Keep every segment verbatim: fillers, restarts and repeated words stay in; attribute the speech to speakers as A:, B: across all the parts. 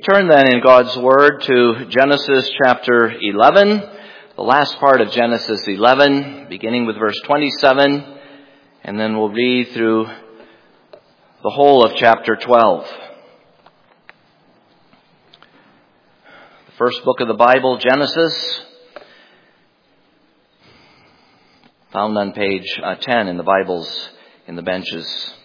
A: turn then in God's Word to Genesis chapter eleven, the last part of Genesis eleven, beginning with verse twenty-seven, and then we'll read through the whole of chapter twelve. The first book of the Bible, Genesis, found on page uh, ten in the Bibles in the benches.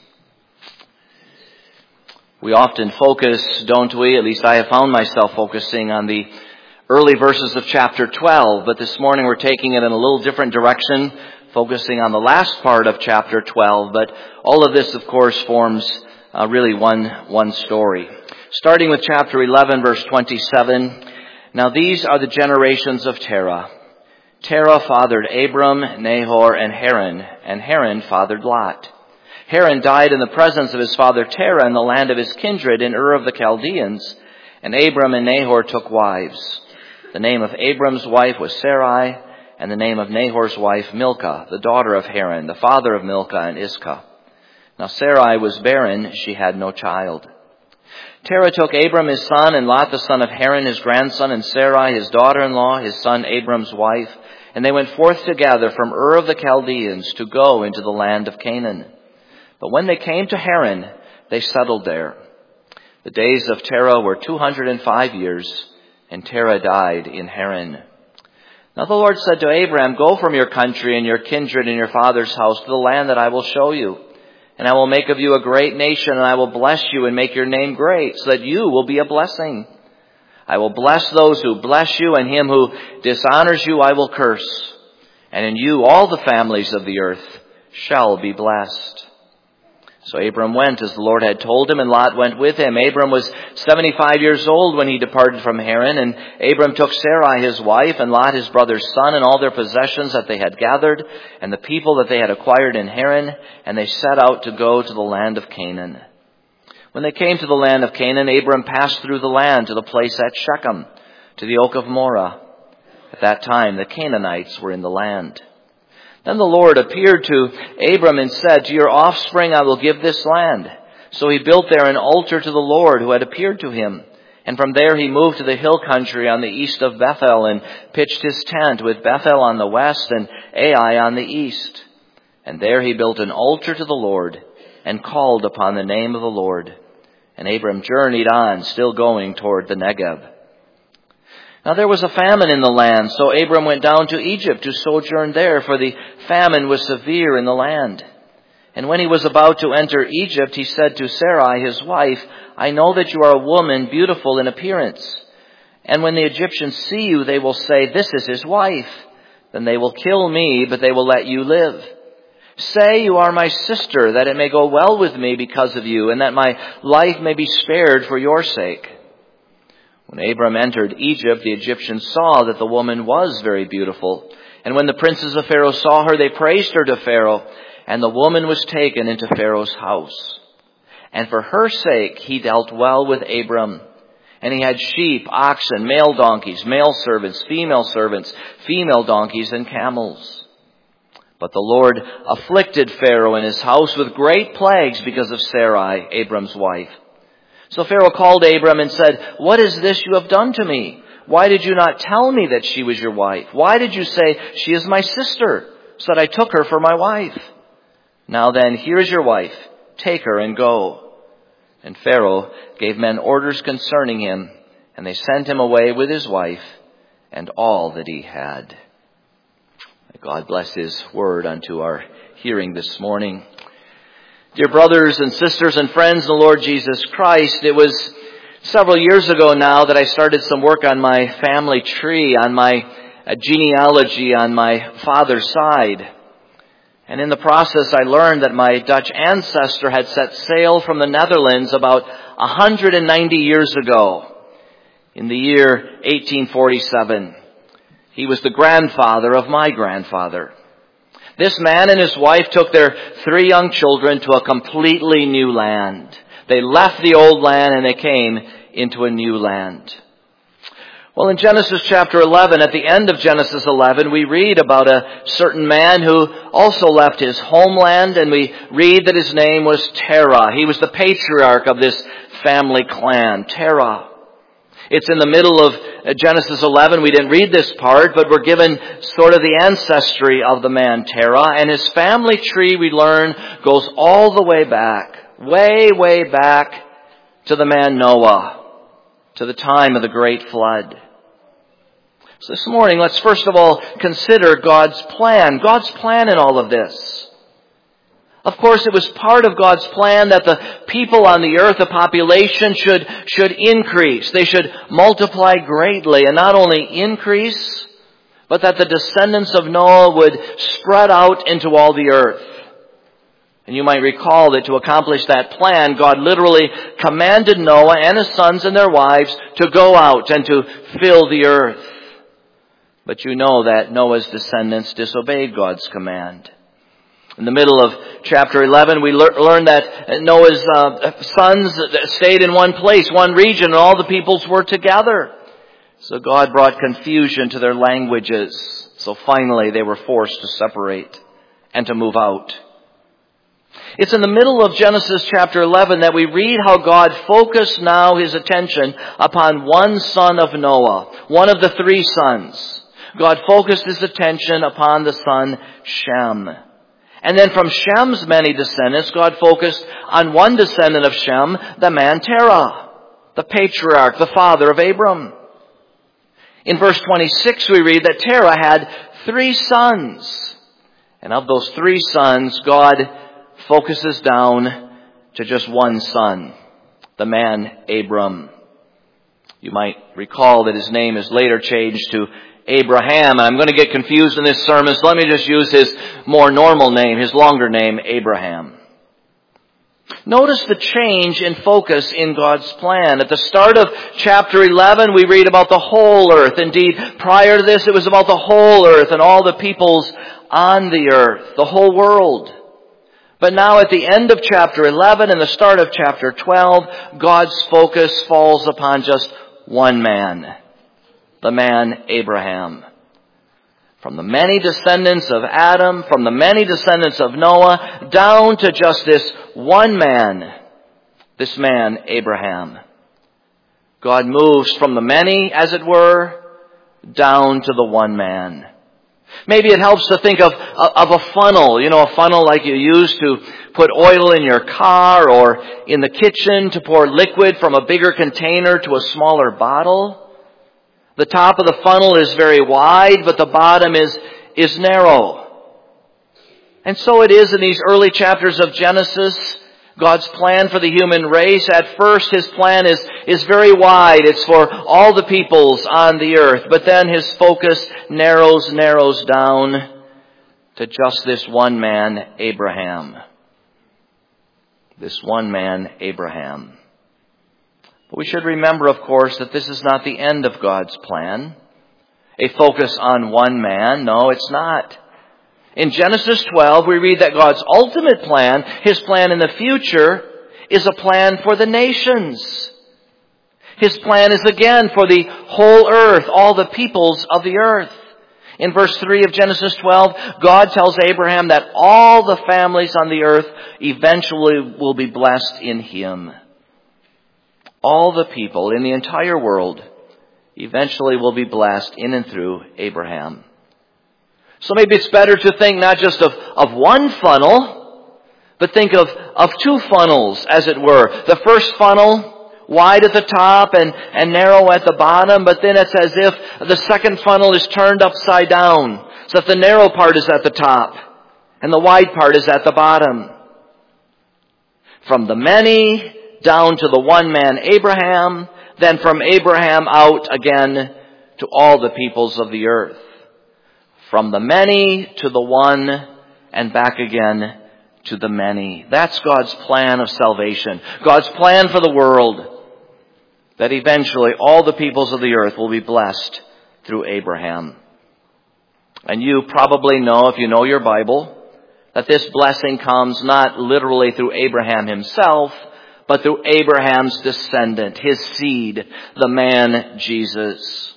A: We often focus, don't we? At least I have found myself focusing on the early verses of chapter twelve, but this morning we're taking it in a little different direction, focusing on the last part of chapter twelve, but all of this, of course, forms uh, really one, one story. Starting with chapter eleven, verse twenty-seven, now these are the generations of Terah. Terah fathered Abram, Nahor, and Haran, and Haran fathered Lot. Haran died in the presence of his father Terah in the land of his kindred in Ur of the Chaldeans, and Abram and Nahor took wives. The name of Abram's wife was Sarai, and the name of Nahor's wife Milcah, the daughter of Haran, the father of Milcah and Iscah. Now Sarai was barren, she had no child. Terah took Abram his son, and Lot the son of Haran his grandson, and Sarai his daughter-in-law, his son Abram's wife, and they went forth together from Ur of the Chaldeans to go into the land of Canaan. But when they came to Haran, they settled there. The days of Terah were two hundred and five years, and Terah died in Haran. Now the Lord said to Abram, go from your country and your kindred and your father's house to the land that I will show you. And I will make of you a great nation, and I will bless you and make your name great, so that you will be a blessing. I will bless those who bless you, and him who dishonors you I will curse. And in you all the families of the earth shall be blessed. So Abram went as the Lord had told him, and Lot went with him. Abram was seventy-five years old when he departed from Haran, and Abram took Sarai his wife, and Lot his brother's son, and all their possessions that they had gathered, and the people that they had acquired in Haran, and they set out to go to the land of Canaan. When they came to the land of Canaan, Abram passed through the land to the place at Shechem, to the oak of Moreh. At that time the Canaanites were in the land. Then the Lord appeared to Abram and said, to your offspring I will give this land. So he built there an altar to the Lord who had appeared to him. And from there he moved to the hill country on the east of Bethel and pitched his tent with Bethel on the west and Ai on the east. And there he built an altar to the Lord and called upon the name of the Lord. And Abram journeyed on, still going toward the Negev. Now there was a famine in the land, so Abram went down to Egypt to sojourn there, for the famine was severe in the land. And when he was about to enter Egypt, he said to Sarai his wife, I know that you are a woman beautiful in appearance. And when the Egyptians see you, they will say, this is his wife. Then they will kill me, but they will let you live. Say you are my sister, that it may go well with me because of you, and that my life may be spared for your sake. When Abram entered Egypt, the Egyptians saw that the woman was very beautiful. And when the princes of Pharaoh saw her, they praised her to Pharaoh, and the woman was taken into Pharaoh's house. And for her sake he dealt well with Abram. And he had sheep, oxen, male donkeys, male servants, female servants, female donkeys, and camels. But the Lord afflicted Pharaoh and his house with great plagues because of Sarai, Abram's wife. So Pharaoh called Abram and said, what is this you have done to me? Why did you not tell me that she was your wife? Why did you say, she is my sister, so that I took her for my wife? Now then, here is your wife. Take her and go. And Pharaoh gave men orders concerning him, and they sent him away with his wife and all that he had. May God bless his word unto our hearing this morning. Dear brothers and sisters and friends in the Lord Jesus Christ, it was several years ago now that I started some work on my family tree, on my uh, genealogy on my father's side. And in the process I learned that my Dutch ancestor had set sail from the Netherlands about one hundred ninety years ago, in the year eighteen forty-seven. He was the grandfather of my grandfather. This man and his wife took their three young children to a completely new land. They left the old land and they came into a new land. Well, in Genesis chapter eleven, at the end of Genesis eleven, we read about a certain man who also left his homeland, and we read that his name was Terah. He was the patriarch of this family clan, Terah. It's in the middle of Genesis eleven. We didn't read this part, but we're given sort of the ancestry of the man Terah. And his family tree, we learn, goes all the way back, way, way back to the man Noah, to the time of the great flood. So this morning, let's first of all consider God's plan. God's plan in all of this. Of course, it was part of God's plan that the people on the earth, the population, should, should increase. They should multiply greatly, and not only increase, but that the descendants of Noah would spread out into all the earth. And you might recall that to accomplish that plan, God literally commanded Noah and his sons and their wives to go out and to fill the earth. But you know that Noah's descendants disobeyed God's command. In the middle of chapter eleven, we lear- learn that Noah's uh, sons stayed in one place, one region, and all the peoples were together. So God brought confusion to their languages. So finally they were forced to separate and to move out. It's in the middle of Genesis chapter eleven that we read how God focused now his attention upon one son of Noah, one of the three sons. God focused his attention upon the son Shem. And then from Shem's many descendants, God focused on one descendant of Shem, the man Terah, the patriarch, the father of Abram. In verse twenty-six, we read that Terah had three sons. And of those three sons, God focuses down to just one son, the man Abram. You might recall that his name is later changed to Abraham. And I'm going to get confused in this sermon, so let me just use his more normal name, his longer name, Abraham. Notice the change in focus in God's plan. At the start of chapter eleven, we read about the whole earth. Indeed, prior to this, it was about the whole earth and all the peoples on the earth, the whole world. But now at the end of chapter eleven and the start of chapter twelve, God's focus falls upon just one man, the man Abraham. From the many descendants of Adam, from the many descendants of Noah, down to just this one man, this man Abraham. God moves from the many, as it were, down to the one man. Maybe it helps to think of, of a funnel, you know, a funnel like you use to put oil in your car or in the kitchen to pour liquid from a bigger container to a smaller bottle. The top of the funnel is very wide, but the bottom is, is narrow. And so it is in these early chapters of Genesis, God's plan for the human race. At first, his plan is, is very wide. It's for all the peoples on the earth. But then his focus narrows, narrows down to just this one man, Abraham. This one man, Abraham. But we should remember, of course, that this is not the end of God's plan. A focus on one man. No, it's not. In Genesis twelve, we read that God's ultimate plan, his plan in the future, is a plan for the nations. His plan is again for the whole earth, all the peoples of the earth. In verse three of Genesis twelve, God tells Abraham that all the families on the earth eventually will be blessed in him. All the people in the entire world eventually will be blessed in and through Abraham. So maybe it's better to think not just of, of one funnel, but think of, of two funnels, as it were. The first funnel, wide at the top and, and narrow at the bottom, but then it's as if the second funnel is turned upside down, so that the narrow part is at the top and the wide part is at the bottom. From the many down to the one man Abraham, then from Abraham out again to all the peoples of the earth. From the many to the one and back again to the many. That's God's plan of salvation. God's plan for the world. That eventually all the peoples of the earth will be blessed through Abraham. And you probably know, if you know your Bible, that this blessing comes not literally through Abraham himself, but through Abraham's descendant, his seed, the man Jesus.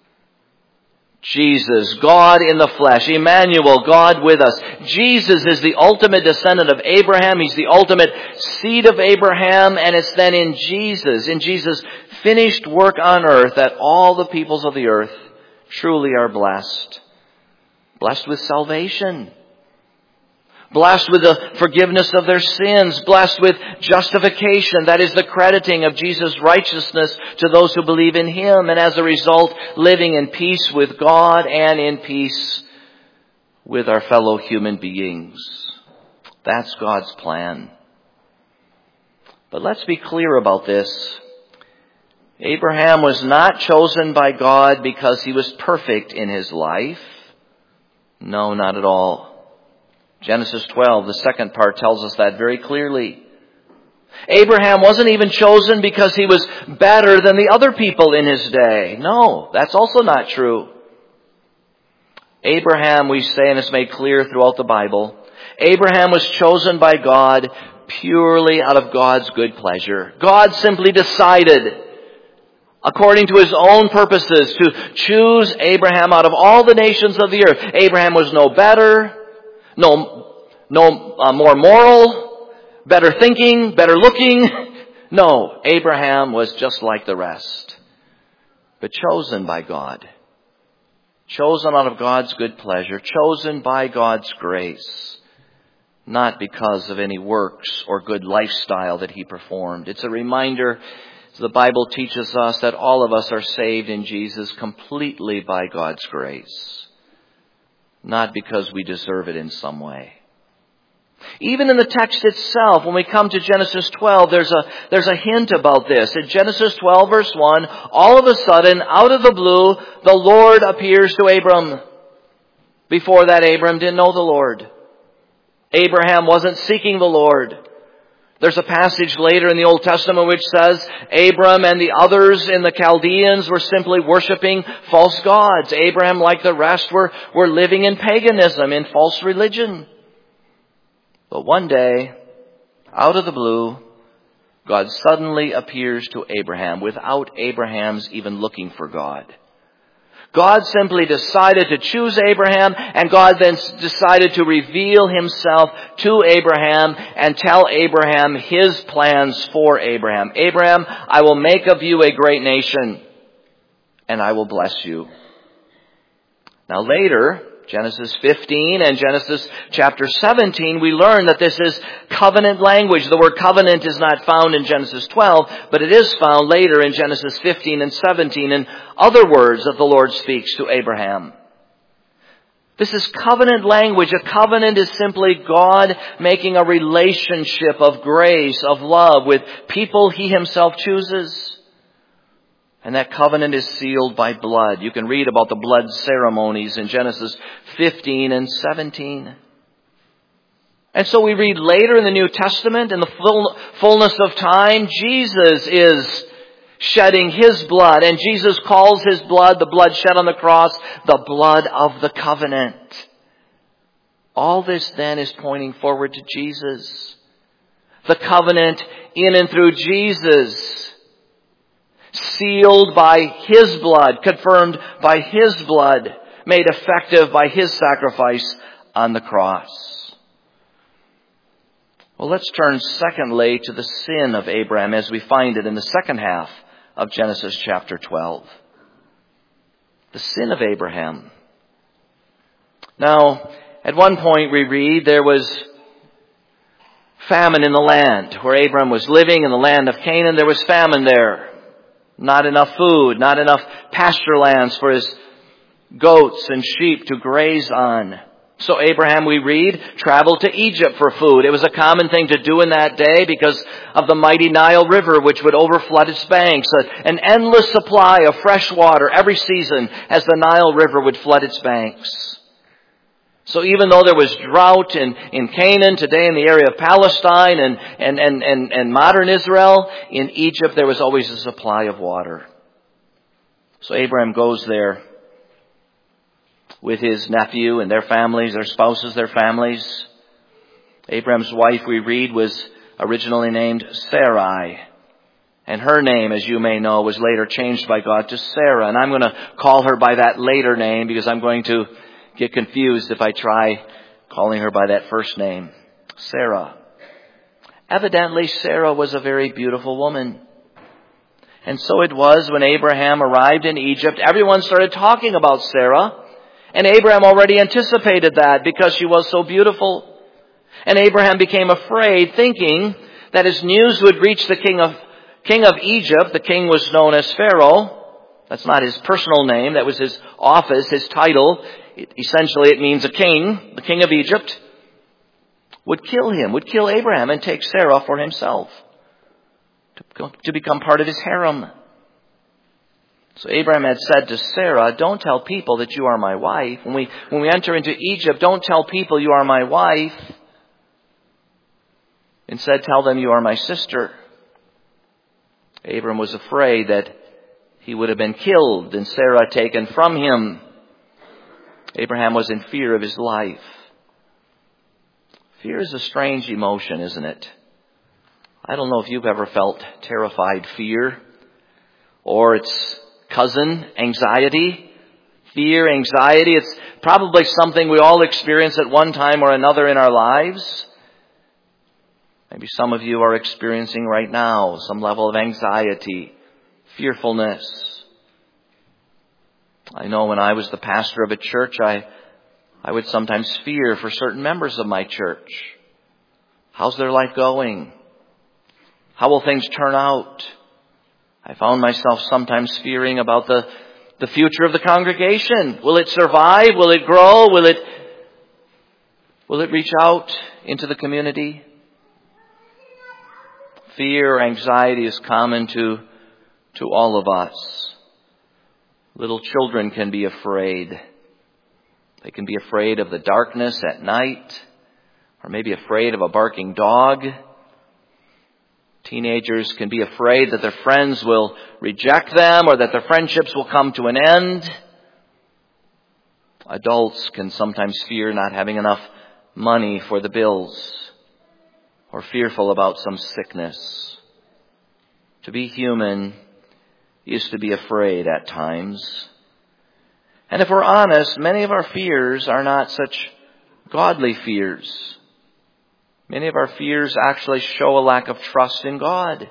A: Jesus, God in the flesh, Emmanuel, God with us. Jesus is the ultimate descendant of Abraham. He's the ultimate seed of Abraham, and it's then in Jesus, in Jesus' finished work on earth that all the peoples of the earth truly are blessed. Blessed with salvation. Blessed with the forgiveness of their sins. Blessed with justification. That is the crediting of Jesus' righteousness to those who believe in Him. And as a result, living in peace with God and in peace with our fellow human beings. That's God's plan. But let's be clear about this. Abraham was not chosen by God because he was perfect in his life. No, not at all. Genesis twelve, the second part, tells us that very clearly. Abraham wasn't even chosen because he was better than the other people in his day. No, that's also not true. Abraham, we say, and it's made clear throughout the Bible, Abraham was chosen by God purely out of God's good pleasure. God simply decided, according to His own purposes, to choose Abraham out of all the nations of the earth. Abraham was no better, no, no uh, more moral, better thinking, better looking. No, Abraham was just like the rest, but chosen by God. Chosen out of God's good pleasure, chosen by God's grace, not because of any works or good lifestyle that he performed. It's a reminder, as the Bible teaches us, that all of us are saved in Jesus completely by God's grace, not because we deserve it in some way. Even in the text itself, when we come to Genesis twelve, there's a, there's a hint about this. In Genesis twelve, verse one, all of a sudden, out of the blue, the Lord appears to Abram. Before that, Abram didn't know the Lord. Abraham wasn't seeking the Lord. There's a passage later in the Old Testament which says Abram and the others in the Chaldeans were simply worshiping false gods. Abraham, like the rest, were, were living in paganism, in false religion. But one day, out of the blue, God suddenly appears to Abraham without Abraham's even looking for God. God simply decided to choose Abraham, and God then decided to reveal Himself to Abraham and tell Abraham His plans for Abraham. Abraham, I will make of you a great nation, and I will bless you. Now later, Genesis fifteen and Genesis chapter seventeen, we learn that this is covenant language. The word covenant is not found in Genesis twelve, but it is found later in Genesis fifteen and seventeen in other words that the Lord speaks to Abraham. This is covenant language. A covenant is simply God making a relationship of grace, of love with people He Himself chooses. And that covenant is sealed by blood. You can read about the blood ceremonies in Genesis fifteen and seventeen. And so we read later in the New Testament, in the full, fullness of time, Jesus is shedding His blood. And Jesus calls His blood, the blood shed on the cross, the blood of the covenant. All this then is pointing forward to Jesus. The covenant in and through Jesus, sealed by His blood, confirmed by His blood, made effective by His sacrifice on the cross. Well, let's turn secondly to the sin of Abraham as we find it in the second half of Genesis chapter twelve. The sin of Abraham. Now, at one point we read there was famine in the land where Abraham was living, in the land of Canaan. There was famine there. Not enough food, not enough pasture lands for his goats and sheep to graze on. So Abraham, we read, traveled to Egypt for food. It was a common thing to do in that day because of the mighty Nile River, which would overflood its banks. An endless supply of fresh water every season as the Nile River would flood its banks. So even though there was drought in, in Canaan, today in the area of Palestine and, and, and, and, and modern Israel, in Egypt there was always a supply of water. So Abraham goes there with his nephew and their families, their spouses, their families. Abraham's wife, we read, was originally named Sarai. And her name, as you may know, was later changed by God to Sarah. And I'm going to call her by that later name because I'm going to get confused if I try calling her by that first name, Sarah. Evidently, Sarah was a very beautiful woman. And so it was when Abraham arrived in Egypt, everyone started talking about Sarah. And Abraham already anticipated that because she was so beautiful. And Abraham became afraid, thinking that his news would reach the king of, king of Egypt. The king was known as Pharaoh. That's not his personal name. That was his office, his title. It, essentially, it means a king, the king of Egypt, would kill him, would kill Abraham and take Sarah for himself to, to become part of his harem. So Abraham had said to Sarah, don't tell people that you are my wife. When we, when we enter into Egypt, don't tell people you are my wife. Instead, tell them you are my sister. Abraham was afraid that he would have been killed and Sarah taken from him. Abraham was in fear of his life. Fear is a strange emotion, isn't it? I don't know if you've ever felt terrified fear or its cousin, anxiety. Fear, anxiety, it's probably something we all experience at one time or another in our lives. Maybe some of you are experiencing right now some level of anxiety, fearfulness. I know when I was the pastor of a church, I, I would sometimes fear for certain members of my church. How's their life going? How will things turn out? I found myself sometimes fearing about the, the future of the congregation. Will it survive? Will it grow? Will it, will it reach out into the community? Fear, anxiety is common to, to all of us. Little children can be afraid. They can be afraid of the darkness at night, or maybe afraid of a barking dog. Teenagers can be afraid that their friends will reject them or that their friendships will come to an end. Adults can sometimes fear not having enough money for the bills or fearful about some sickness. To be human is to be afraid at times. And if we're honest, many of our fears are not such godly fears. Many of our fears actually show a lack of trust in God.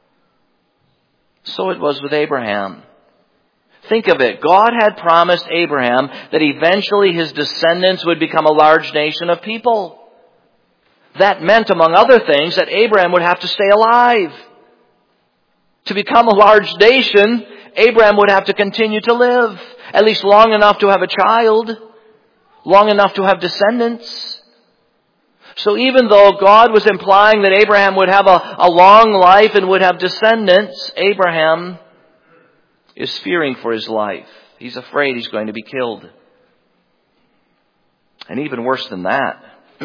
A: So it was with Abraham. Think of it. God had promised Abraham that eventually his descendants would become a large nation of people. That meant, among other things, that Abraham would have to stay alive. To become a large nation, Abraham would have to continue to live, at least long enough to have a child, long enough to have descendants. So even though God was implying that Abraham would have a, a long life and would have descendants, Abraham is fearing for his life. He's afraid he's going to be killed. And even worse than that,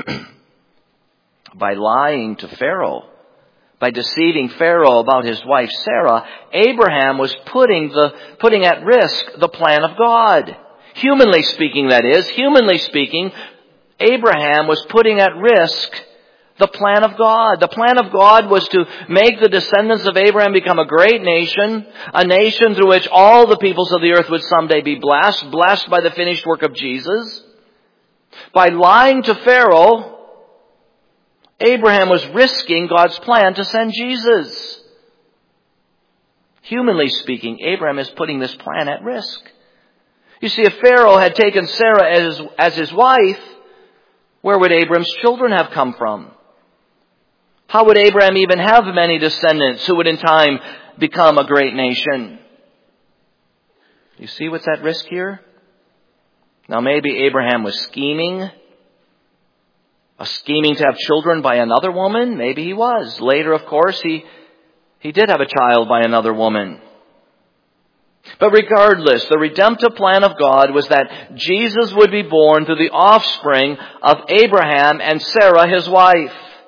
A: by lying to Pharaoh, by deceiving Pharaoh about his wife Sarah, Abraham was putting the putting at risk the plan of God. Humanly speaking, that is, humanly speaking, Abraham was putting at risk the plan of God. The plan of God was to make the descendants of Abraham become a great nation, a nation through which all the peoples of the earth would someday be blessed, blessed by the finished work of Jesus. By lying to Pharaoh, Abraham was risking God's plan to send Jesus. Humanly speaking, Abraham is putting this plan at risk. You see, if Pharaoh had taken Sarah as, as his wife, where would Abraham's children have come from? How would Abraham even have many descendants who would in time become a great nation? You see what's at risk here? Now maybe Abraham was scheming, a scheming to have children by another woman. Maybe he was. Later, of course, he, he did have a child by another woman. But regardless, the redemptive plan of God was that Jesus would be born through the offspring of Abraham and Sarah, his wife.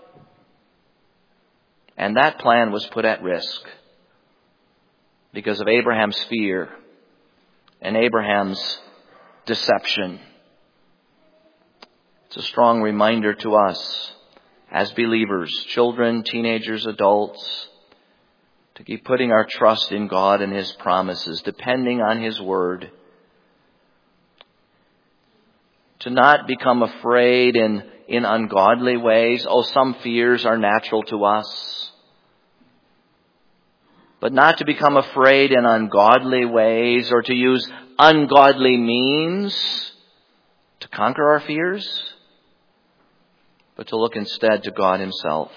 A: And that plan was put at risk because of Abraham's fear and Abraham's deception. It's a strong reminder to us as believers, children, teenagers, adults, to keep putting our trust in God and His promises, depending on His Word. To not become afraid in, in ungodly ways. Oh, some fears are natural to us. but not to become afraid in ungodly ways or to use ungodly means to conquer our fears, but to look instead to God himself.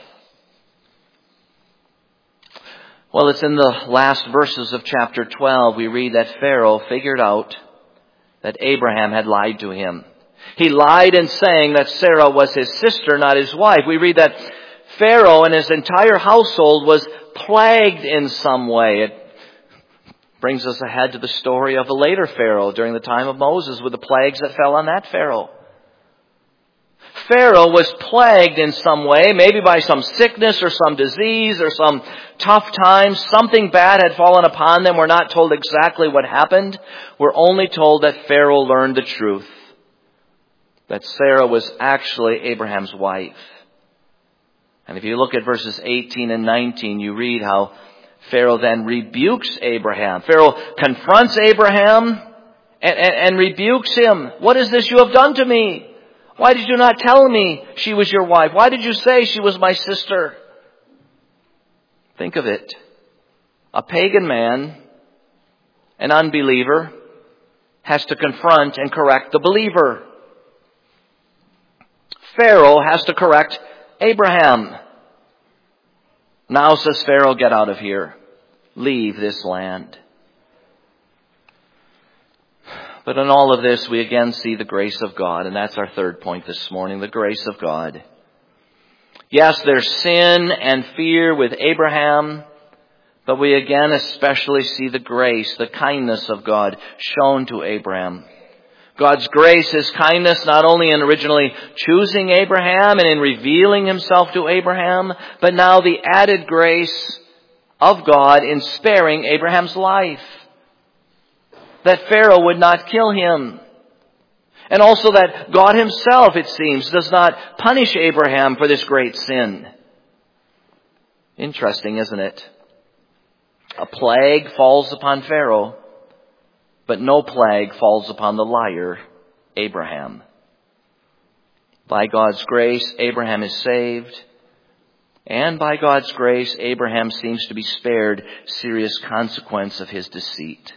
A: Well, it's in the last verses of chapter twelve we read that Pharaoh figured out that Abraham had lied to him. He lied in saying that Sarah was his sister, not his wife. We read that Pharaoh and his entire household was plagued in some way. It brings us ahead to the story of a later Pharaoh during the time of Moses with the plagues that fell on that Pharaoh. Pharaoh was plagued in some way, maybe by some sickness or some disease or some tough times. Something bad had fallen upon them. We're not told exactly what happened. We're only told that Pharaoh learned the truth, that Sarah was actually Abraham's wife. And if you look at verses eighteen and nineteen, you read how Pharaoh then rebukes Abraham. Pharaoh confronts Abraham and, and, and rebukes him. What is this you have done to me? Why did you not tell me she was your wife? Why did you say she was my sister? Think of it. A pagan man, an unbeliever, has to confront and correct the believer. Pharaoh has to correct Abraham. Now, says Pharaoh, get out of here. Leave this land. But in all of this, we again see the grace of God. And that's our third point this morning, the grace of God. Yes, there's sin and fear with Abraham, but we again especially see the grace, the kindness of God shown to Abraham. God's grace, his kindness, not only in originally choosing Abraham and in revealing himself to Abraham, but now the added grace of God in sparing Abraham's life. That Pharaoh would not kill him. And also that God himself, it seems, does not punish Abraham for this great sin. Interesting, isn't it? A plague falls upon Pharaoh, but no plague falls upon the liar, Abraham. By God's grace, Abraham is saved. And by God's grace, Abraham seems to be spared serious consequence of his deceit.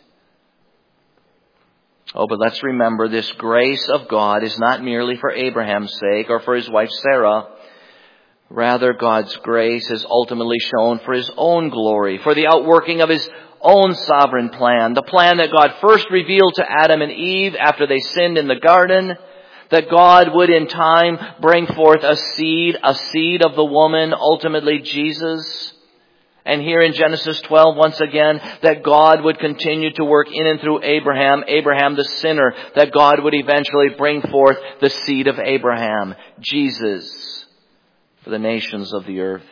A: Oh, but let's remember this grace of God is not merely for Abraham's sake or for his wife Sarah. Rather, God's grace is ultimately shown for his own glory, for the outworking of his own sovereign plan. The plan that God first revealed to Adam and Eve after they sinned in the garden, that God would in time bring forth a seed, a seed of the woman, ultimately Jesus. And here in Genesis twelve, once again, that God would continue to work in and through Abraham, Abraham the sinner, that God would eventually bring forth the seed of Abraham, Jesus, for the nations of the earth.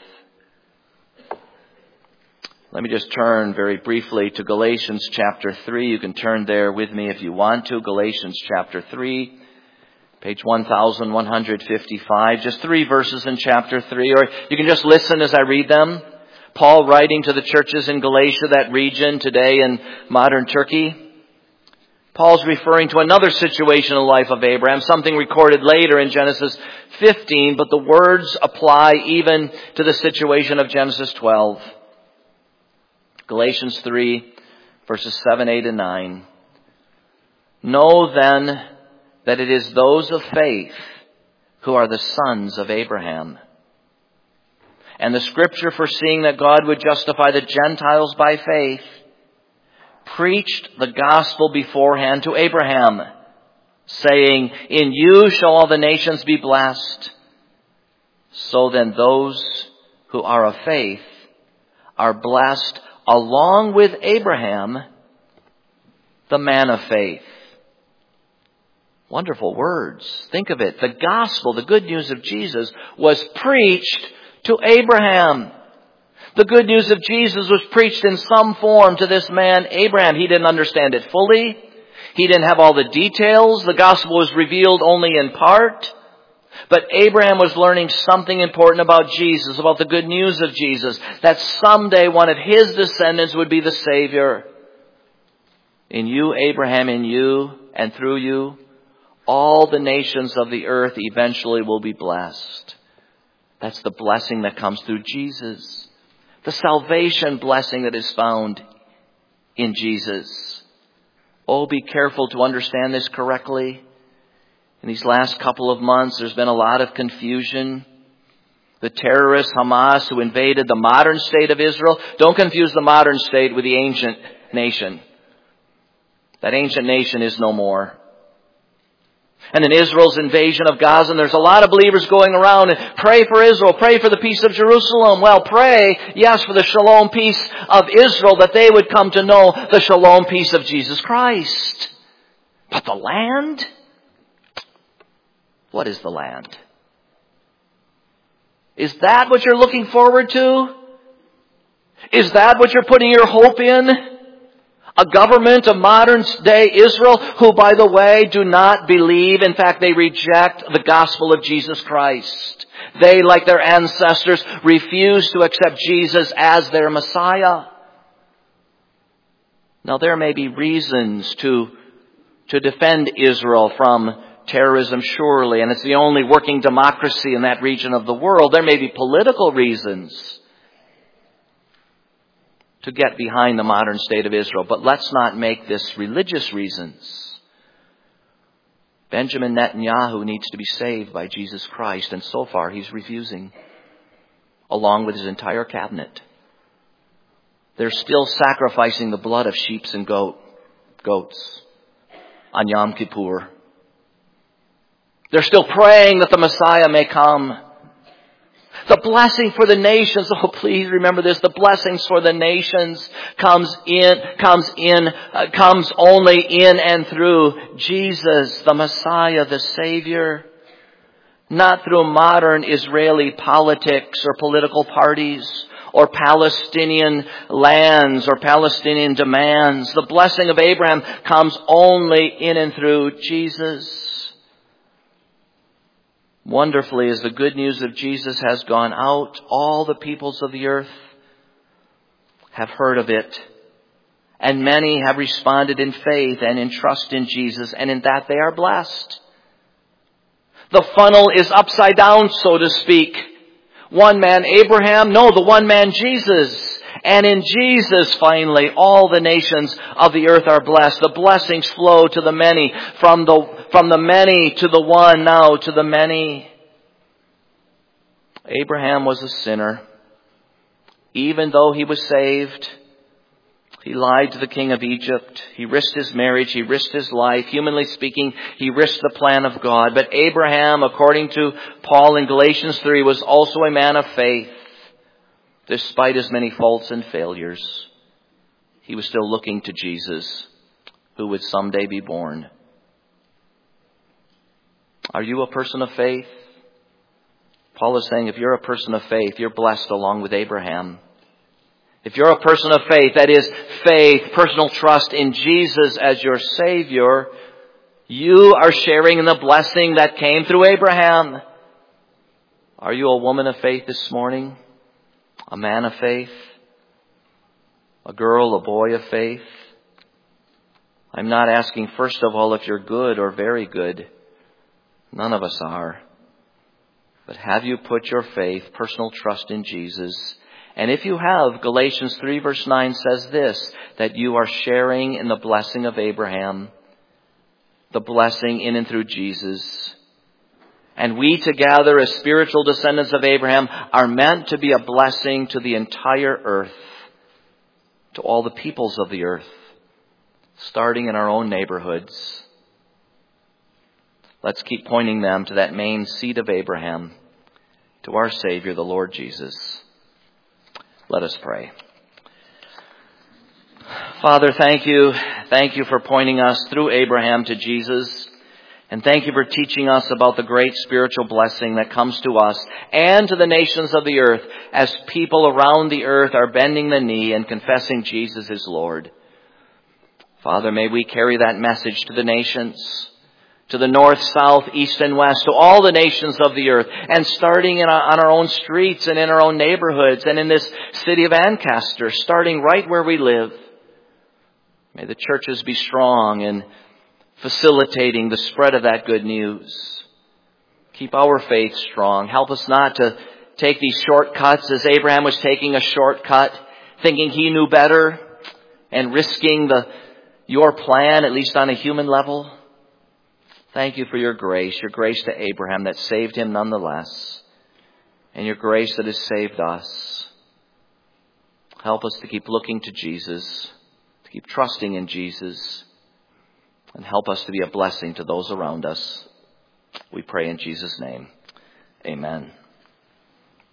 A: Let me just turn very briefly to Galatians chapter three. You can turn there with me if you want to. Galatians chapter three, page one thousand one hundred fifty-five. Just three verses in chapter three, or you can just listen as I read them. Paul writing to the churches in Galatia, that region today in modern Turkey. Paul's referring to another situation in the life of Abraham, something recorded later in Genesis fifteen, but the words apply even to the situation of Genesis twelve. Galatians three, verses seven, eight, and nine. Know then that it is those of faith who are the sons of Abraham. And the scripture, foreseeing that God would justify the Gentiles by faith, preached the gospel beforehand to Abraham, saying, in you shall all the nations be blessed. So then those who are of faith are blessed along with Abraham, the man of faith. Wonderful words. Think of it. The gospel, the good news of Jesus, was preached to Abraham. The good news of Jesus was preached in some form to this man, Abraham. He didn't understand it fully. He didn't have all the details. The gospel was revealed only in part. But Abraham was learning something important about Jesus, about the good news of Jesus, that someday one of his descendants would be the Savior. In you, Abraham, in you, and through you, all the nations of the earth eventually will be blessed. That's the blessing that comes through Jesus. The salvation blessing that is found in Jesus. Oh, be careful to understand this correctly. In these last couple of months, there's been a lot of confusion. The terrorists, Hamas, who invaded the modern state of Israel. Don't confuse the modern state with the ancient nation. That ancient nation is no more. And then Israel's invasion of Gaza, and there's a lot of believers going around and pray for Israel, pray for the peace of Jerusalem. Well, pray, yes, for the shalom peace of Israel, that they would come to know the shalom peace of Jesus Christ. But the land? What is the land? Is that what you're looking forward to? Is that what you're putting your hope in? A government of modern day Israel who, by the way, do not believe. In fact, they reject the gospel of Jesus Christ. They, like their ancestors, refuse to accept Jesus as their Messiah. Now, there may be reasons to, to defend Israel from terrorism, surely, and it's the only working democracy in that region of the world. There may be political reasons to get behind the modern state of Israel. But let's not make this religious reasons. Benjamin Netanyahu needs to be saved by Jesus Christ, and so far he's refusing, along with his entire cabinet. They're still sacrificing the blood of sheep and goat, goats on Yom Kippur. They're still praying that the Messiah may come. The blessing for the nations, oh please remember this, the blessings for the nations comes in, comes in, uh, comes only in and through Jesus, the Messiah, the Savior. Not through modern Israeli politics or political parties or Palestinian lands or Palestinian demands. The blessing of Abraham comes only in and through Jesus. Wonderfully, as the good news of Jesus has gone out, all the peoples of the earth have heard of it. And many have responded in faith and in trust in Jesus, and in that they are blessed. The funnel is upside down, so to speak. One man, Abraham, no, the one man, Jesus. And in Jesus, finally, all the nations of the earth are blessed. The blessings flow to the many, from the, from the many to the one, now to the many. Abraham was a sinner. Even though he was saved, he lied to the king of Egypt. He risked his marriage. He risked his life. Humanly speaking, he risked the plan of God. But Abraham, according to Paul in Galatians three, was also a man of faith. Despite his many faults and failures, he was still looking to Jesus, who would someday be born. Are you a person of faith? Paul is saying if you're a person of faith, you're blessed along with Abraham. If you're a person of faith, that is faith, personal trust in Jesus as your Savior, you are sharing in the blessing that came through Abraham. Are you a woman of faith this morning? A man of faith? A girl, a boy of faith? I'm not asking, first of all, if you're good or very good. None of us are. But have you put your faith, personal trust in Jesus? And if you have, Galatians three verse nine says this, that you are sharing in the blessing of Abraham, the blessing in and through Jesus. And we together as spiritual descendants of Abraham are meant to be a blessing to the entire earth, to all the peoples of the earth, starting in our own neighborhoods. Let's keep pointing them to that main seed of Abraham, to our Savior, the Lord Jesus. Let us pray. Father, thank you. Thank you for pointing us through Abraham to Jesus. And thank you for teaching us about the great spiritual blessing that comes to us and to the nations of the earth as people around the earth are bending the knee and confessing Jesus is Lord. Father, may we carry that message to the nations, to the north, south, east, and west, to all the nations of the earth, and starting in our, on our own streets and in our own neighborhoods and in this city of Ancaster, starting right where we live. May the churches be strong in facilitating the spread of that good news. Keep our faith strong. Help us not to take these shortcuts as Abraham was taking a shortcut, thinking he knew better and risking the your plan, at least on a human level. Thank you for your grace, your grace to Abraham that saved him nonetheless, and your grace that has saved us. Help us to keep looking to Jesus, to keep trusting in Jesus, and help us to be a blessing to those around us. We pray in Jesus' name. Amen.